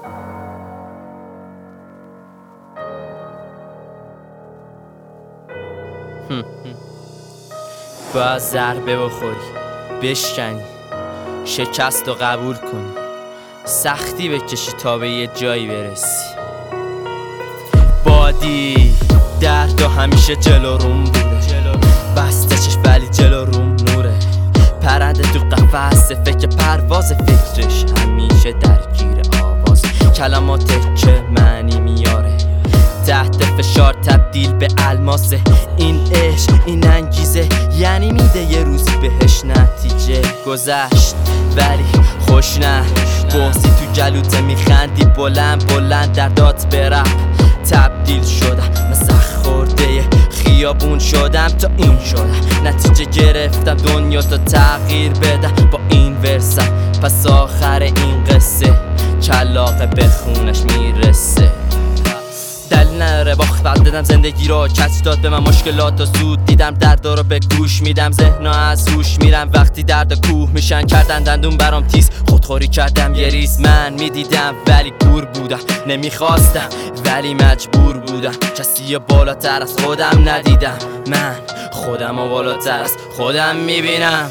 باید ضربه بخوری، بشکنی، شکست و قبول کنی، سختی بکشی تا به یه جایی برسی. بادی درد و همیشه جلو روم بوده، بسته چشم ولی جلو روم نوره. پرنده تو قفس فکر پرواز، فکرش همیشه درگیر آواز. کلمات که معنی میاره، تحت فشار تبدیل به الماسه. این عشق این انگیزه، یعنی میده یه روزی بهش نتیجه. گذشت ولی خوش نه، بغضی تو گلوته میخندی بلند بلند. دردات به رپ تبدیل شدم، مسخ خورده خیابون شدم تا این شدم. نتیجه گرفتم دنیا تا تغییر بدم با این ورسم. پس آخر این قصه کلاقه به خونش میرسه. دلیل نداره باخت بعد دادم زندگی رو کچ داد به من مشکلات و زود دیدم دردا رو به گوش میدم. ذهنا از هوش میرم وقتی درد کوه میشن، کردن دندون برام تیز. خودخوری کردم یه ریز، من میدیدم ولی کور بودم. نمیخواستم ولی مجبور بودم، کسی بالاتر از خودم ندیدم. من خودم و بالاتر از خودم میبینم.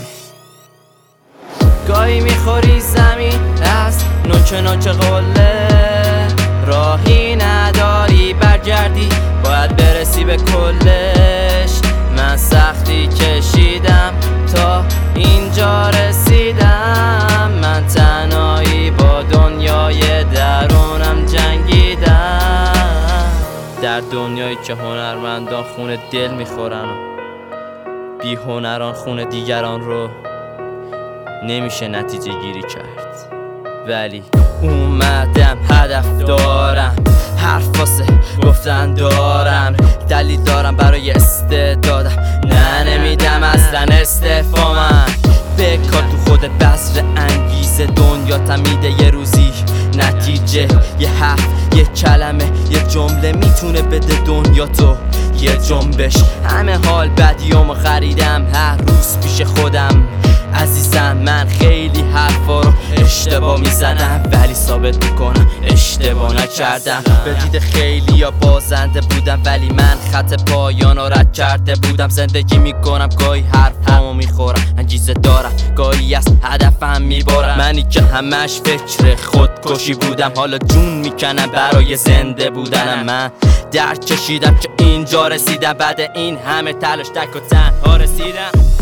گاهی میخوری زمین از نوچه نوچه قله، راهی نداری برگردی، باید برسی به کلش. من سختی کشیدم تا اینجا رسیدم، من تنهایی با دنیای درونم جنگیدم. در دنیایی که هنرمندان خون دل میخورن و بی هنران خون دیگران رو نمیشه نتیجه گیری کرد. ولی اومدم هدف دارم، حرف واسه گفتن دارم، دلیل دارم برای استعدادم. نه نمیدم اصلا استعفا، من بکار تو خودت بذر انگیزه. دنیا تمیده یه روزی نتیجه، یه حرف یه کلمه یه جمله میتونه بده دنیا تو یه جنبش. همه حال بدیامو خریدم هر روز پیش خودم. عزیزم من خیلی حرفا رو اشتباه میزنم، ولی ثابت میکنم اشتباه نکردم. به دید خیلی یا بازنده بودم، ولی من خط پایان رو رد کرده بودم. زندگی میکنم گاهی حرفامو میخورم، انگیزه دارم گاهی از هدفم میبارم. منی که همش فکر خودکشی بودم، حالا جون میکنم برای زنده بودنم. من درد کشیدم که اینجا رسیدم، بعد این همه تلاش تک و تنها رسیدم.